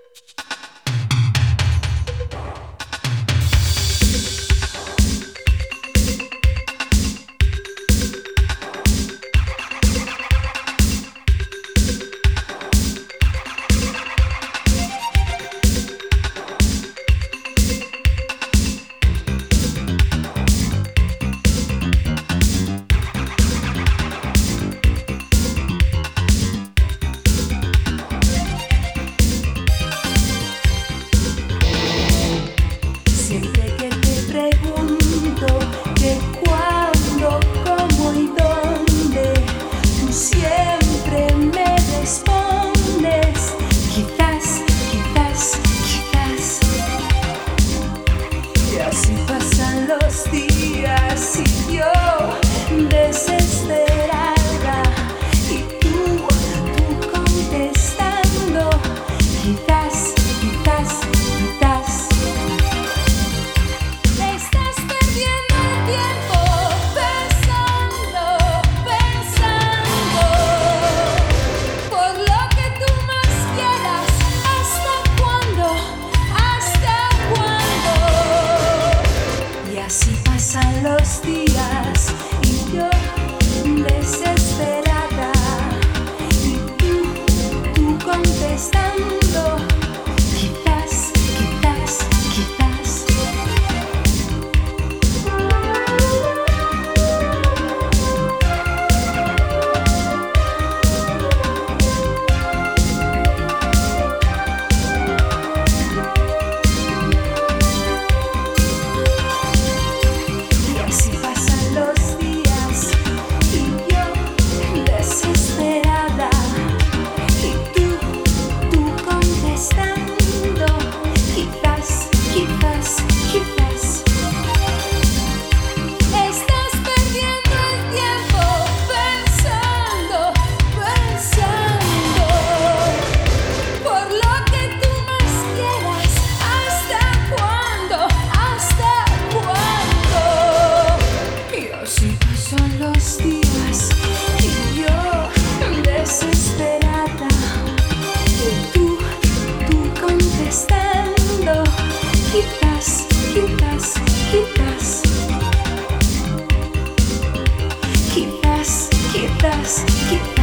Siempre que te pregunto qué, cuándo, cómo y dónde, tú siempre me respondes quizás, quizás, quizás. Y así pasan los días y yo desesperada y tú contestando quizás, quizás, quizás. Estás perdiendo el tiempo pensando, pensando por lo que tú más quieras. ¿Hasta cuándo? ¿Hasta cuándo? Y así pasan los días y yo desesperada y tú contestando quizás, quizás, quizás. Y así pasan los días y yo desesperada y tú contestando quizás, quizás, quizás. Estás perdiendo el tiempo pensando, pensando por lo que tú más quieras. ¿Hasta cuándo? ¿Hasta cuándo? Y así pasan los días y yo desesperada y tú contestando quizás, quizás, quizás. Quizás, quizás, quizás.